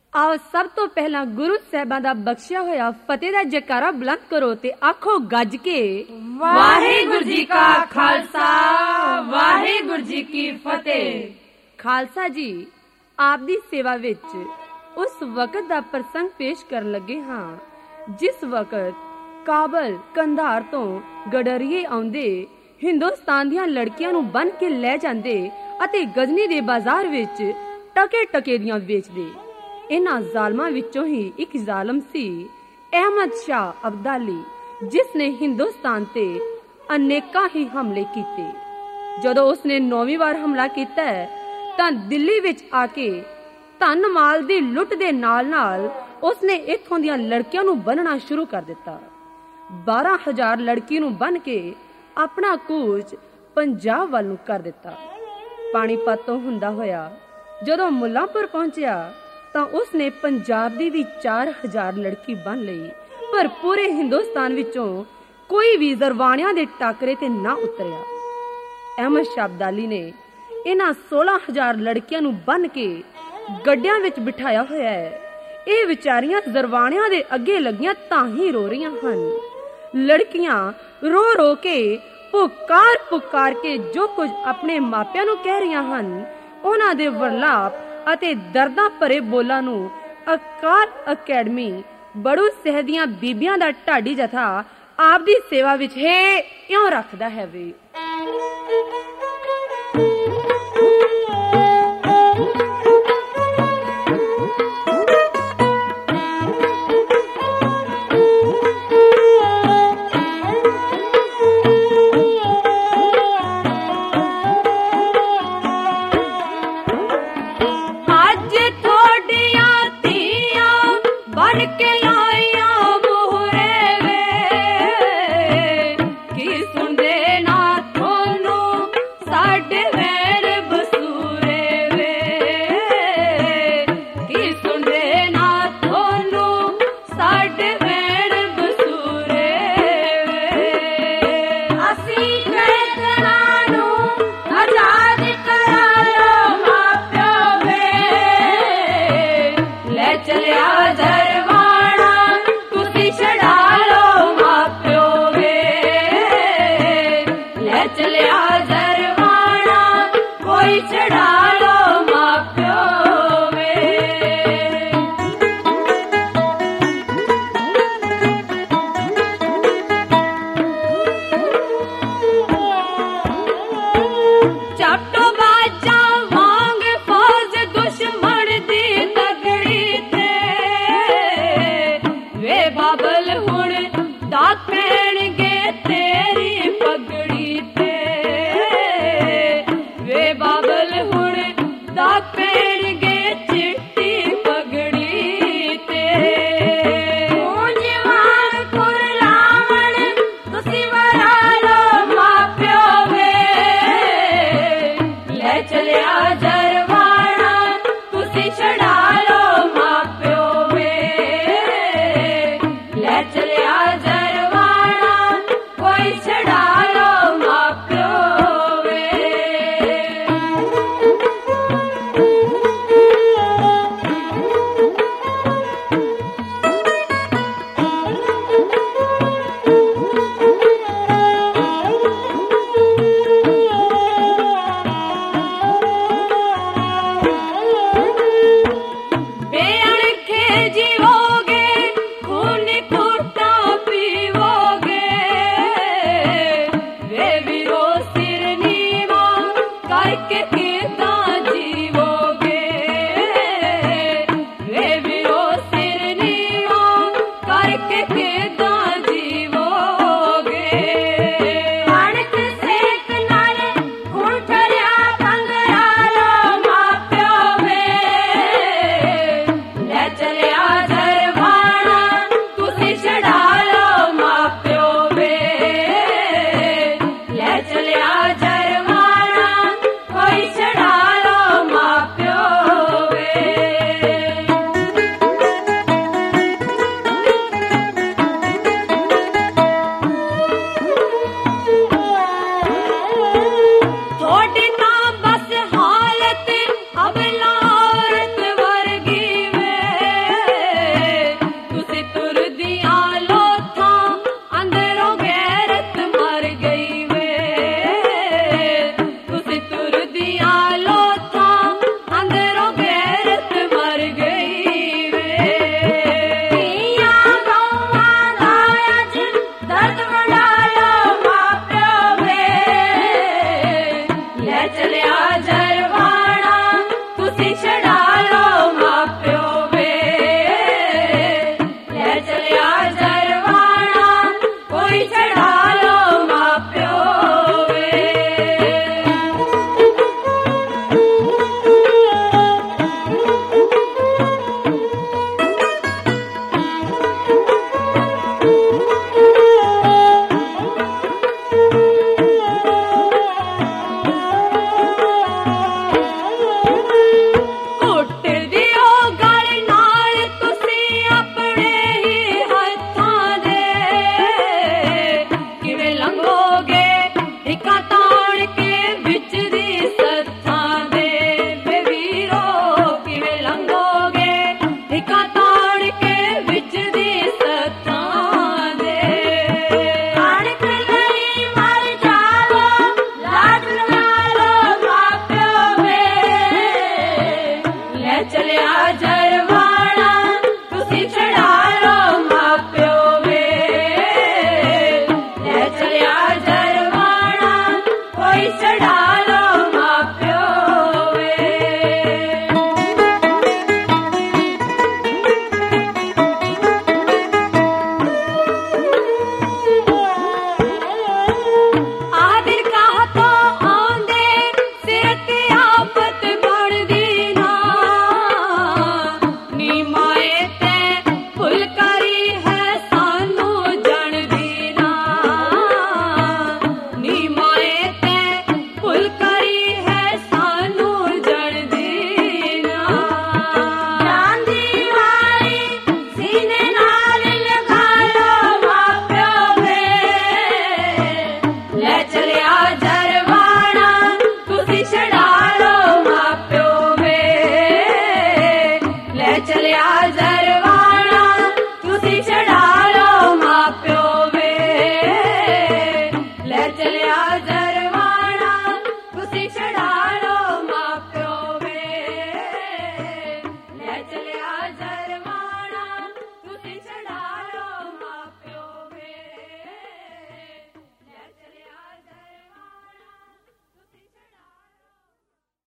आओ सब तो पहला गुरु साहिबां दा बख्शिया होया फतेह दा जयकारा बुलंद करो ते आखो गज के वाहिगुरु जी का खालसा वाहिगुरु जी की फतेह। खालसा जी आप दी सेवा विच उस वक्त दा प्रसंग पेश कर लगे हां जिस वक्त काबल कंधार तो गडरिए आउंदे हिंदुस्तान दियां लड़कियां नूं बन के ले जांदे अते गजनी दे बाजार विच टके टके दियां वेचदे। इन्हां ਜ਼ਾਲਮਾਂ ਵਿੱਚੋਂ ही एक ਜ਼ਾਲਮ सी अहमद शाह अब्दाली जिस ने हिंदुस्तान ते अनेकां ही हमले कीते। जदों उसने 9वीं बार हमला कीता तां दिल्ली विच आके धन माल दी लुੱਟ दे नाल उसने इत्थों दियां लड़कियां नूं बनना शुरू कर दिता। 12,000 लड़की नूं बन के अपना कूच पंजाब वाल नूं कर दिता। पानीपत तो हुंदा होया जदों मुल्लांपुर पहुंचिया तां उसने पंजाब दी भी 4,000 लड़की बन लई, पर पूरे हिंदुस्तान विचों कोई भी जरवाणियां दे टाकरे ते ना उतरिया। अहमद शाह अब्दाली ने इन्हां 16,000 लड़कियां नूं बन के गड्डियां विच बिठाया होया है। ਇਹ ਵਿਚਾਰੀਆਂ ਜ਼ਰਵਾਣਿਆਂ ਦੇ ਅੱਗੇ ਲੱਗੀਆਂ ਤਾਂ ਹੀ ਰੋ ਰਹੀਆਂ ਹਨ। ਲੜਕੀਆਂ ਰੋ ਰੋ ਕੇ ਪੁਕਾਰ ਕੇ ਜੋ ਕੁਝ ਆਪਣੇ ਮਾਪਿਆਂ ਨੂੰ ਕਹਿ ਰਹੀਆਂ ਹਨ ਉਹਨਾਂ ਦੇ ਵਰਲਾਪ ਅਤੇ ਦਰਦਾਂ ਭਰੇ ਬੋਲਾਂ ਨੂੰ ਅਕਾਲ ਅਕੈਡਮੀ ਬੜੂ ਸਹਿ ਦੀਆਂ ਬੀਬੀਆਂ ਦਾ ਢਾਡੀ ਜਥਾ ਆਪ ਦੀ ਸੇਵਾ ਵਿੱਚ ਹੈ ਇਉਂ ਰੱਖਦਾ ਹੈ ਵੇ। बाजा वांग फौज दुश्मन दी तगड़ी थे सिखाता